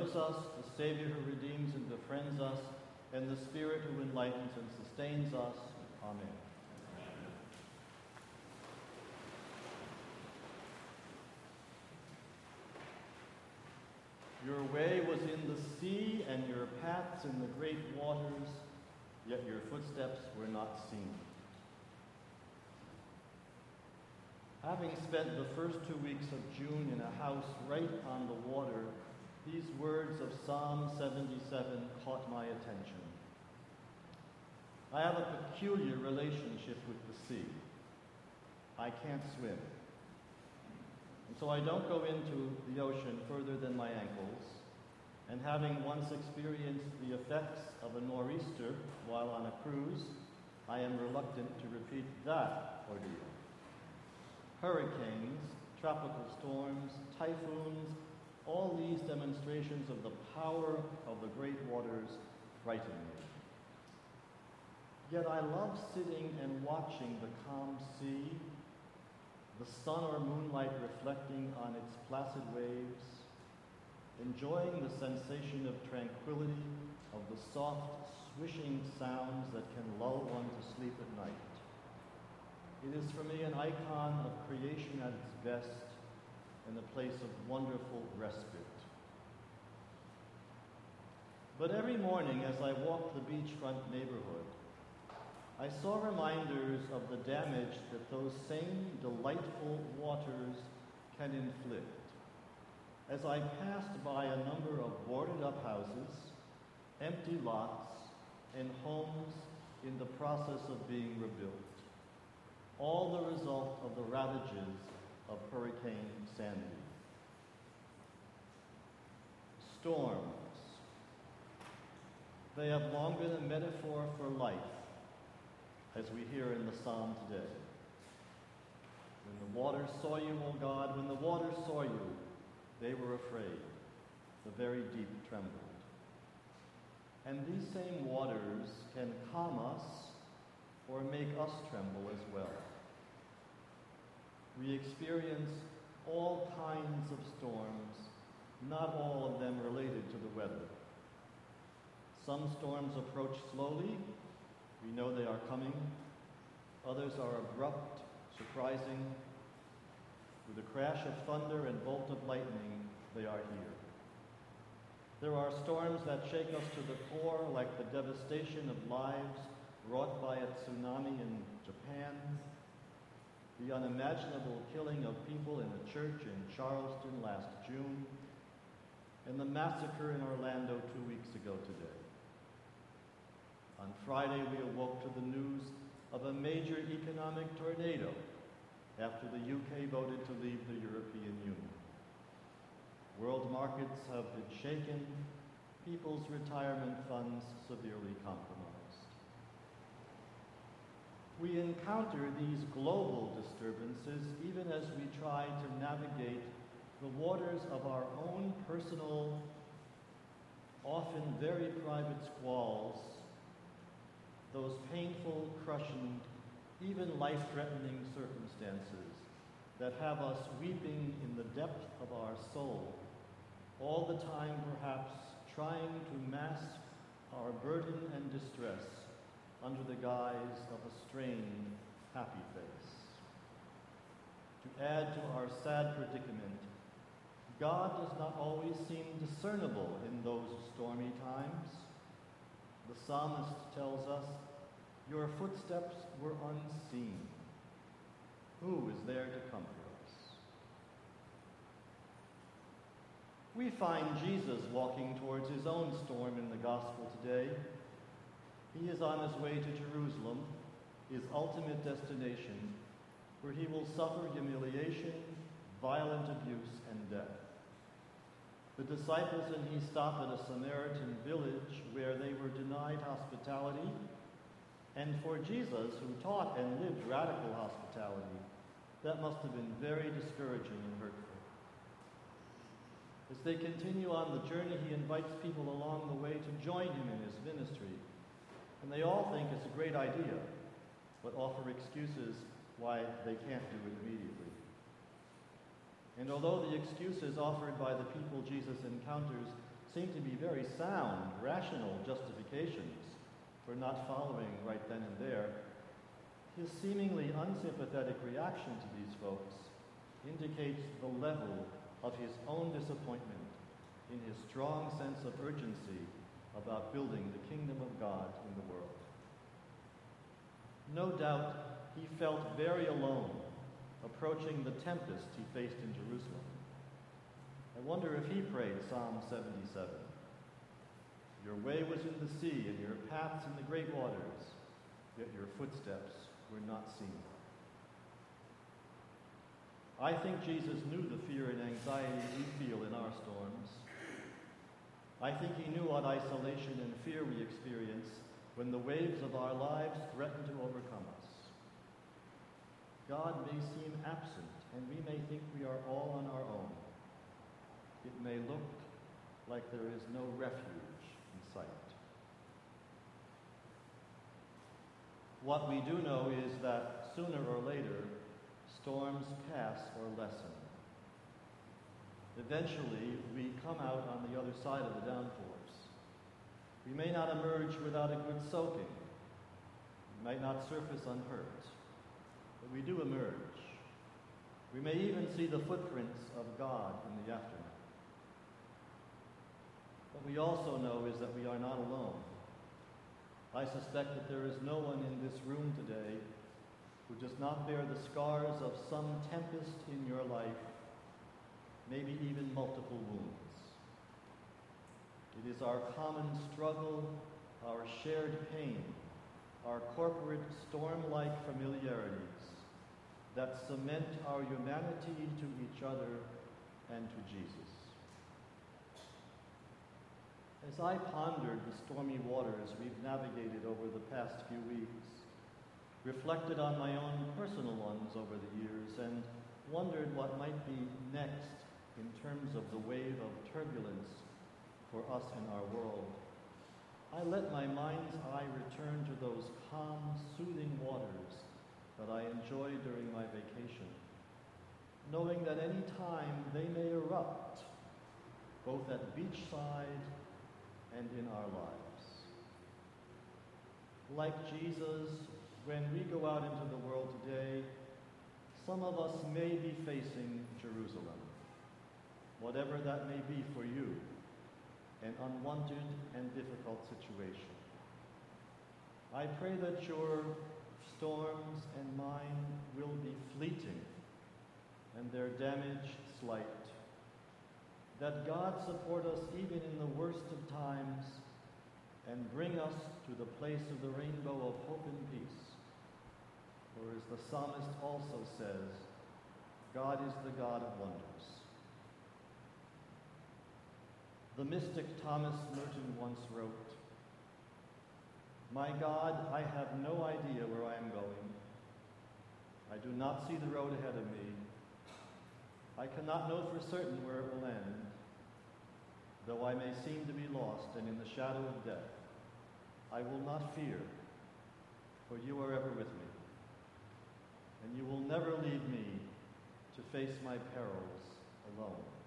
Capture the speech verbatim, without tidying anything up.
knows us, the Savior who redeems and befriends us, and the Spirit who enlightens and sustains us. Amen. Your way was in the sea, and your paths in the great waters, yet your footsteps were not seen. Having spent the first two weeks of June in a house right on the water, these words of Psalm seventy-seven caught my attention. I have a peculiar relationship with the sea. I can't swim. And so I don't go into the ocean further than my ankles, and having once experienced the effects of a nor'easter while on a cruise, I am reluctant to repeat that ordeal. Hurricanes, tropical storms, typhoons, all these demonstrations of the power of the great waters frighten me. Yet I love sitting and watching the calm sea, the sun or moonlight reflecting on its placid waves, enjoying the sensation of tranquility, of the soft, swishing sounds that can lull one to sleep at night. It is for me an icon of creation at its best and a place of wonderful respite. But every morning as I walked the beachfront neighborhood, I saw reminders of the damage that those same delightful waters can inflict. As I passed by a number of boarded-up houses, empty lots, and homes in the process of being rebuilt, all the result of the ravages of Hurricane Sandy. Storms. They have long been a metaphor for life, as we hear in the psalm today. When the waters saw you, O God, when the waters saw you, they were afraid. The very deep trembled. And these same waters can calm us or make us tremble as well. We experience all kinds of storms, not all of them related to the weather. Some storms approach slowly. We know they are coming. Others are abrupt, surprising. With a crash of thunder and bolt of lightning, they are here. There are storms that shake us to the core, like the devastation of lives wrought by a tsunami in Japan, the unimaginable killing of people in a church in Charleston last June, and the massacre in Orlando two weeks ago today. On Friday, we awoke to the news of a major economic tornado after the U K voted to leave the European Union. World markets have been shaken, people's retirement funds severely compromised. We encounter these global disturbances even as we try to navigate the waters of our own personal, often very private squalls, those painful, crushing, even life-threatening circumstances that have us weeping in the depth of our soul, all the time perhaps trying to mask our burden and distress under the guise of a strained, happy face. To add to our sad predicament, God does not always seem discernible in those stormy times. The psalmist tells us, "Your footsteps were unseen." Who is there to comfort us? We find Jesus walking towards his own storm in the gospel today. He is on his way to Jerusalem, his ultimate destination, where he will suffer humiliation, violent abuse, and death. The disciples and he stop at a Samaritan village where they were denied hospitality, and for Jesus, who taught and lived radical hospitality, that must have been very discouraging and hurtful. As they continue on the journey, he invites people along the way to join him in his ministry, and they all think it's a great idea, but offer excuses why they can't do it immediately. And although the excuses offered by the people Jesus encounters seem to be very sound, rational justifications for not following right then and there, his seemingly unsympathetic reaction to these folks indicates the level of his own disappointment in his strong sense of urgency about building the kingdom of God in the world. No doubt he felt very alone approaching the tempest he faced in Jerusalem. I wonder if he prayed Psalm seventy-seven. Your way was in the sea, and your paths in the great waters, yet your footsteps were not seen. I think Jesus knew the fear and anxiety we feel in our storms. I think he knew what isolation and fear we experience when the waves of our lives threaten to overcome us. God may seem absent, and we may think we are all on our own. It may look like there is no refuge in sight. What we do know is that sooner or later, storms pass or lessen. Eventually, we come out on the other side of the downpours. We may not emerge without a good soaking. We might not surface unhurt, but we do emerge. We may even see the footprints of God in the aftermath. What we also know is that we are not alone. I suspect that there is no one in this room today who does not bear the scars of some tempest in your life, maybe even multiple wounds. It is our common struggle, our shared pain, our corporate storm-like familiarities that cement our humanity to each other and to Jesus. As I pondered the stormy waters we've navigated over the past few weeks, reflected on my own personal ones over the years, and wondered what might be next in terms of the wave of turbulence for us in our world, I let my mind's eye return to those calm, soothing waters that I enjoyed during my vacation, knowing that any time they may erupt, both at beachside and in our lives. Like Jesus, when we go out into the world today, some of us may be facing Jerusalem, whatever that may be for you, an unwanted and difficult situation. I pray that your storms and mine will be fleeting and their damage slight. That God support us even in the worst of times and bring us to the place of the rainbow of hope and peace. For as the psalmist also says, God is the God of wonders. The mystic Thomas Merton once wrote, "My God, I have no idea where I am going. I do not see the road ahead of me. I cannot know for certain where it will end. Though I may seem to be lost and in the shadow of death, I will not fear, for you are ever with me. And you will never leave me to face my perils alone."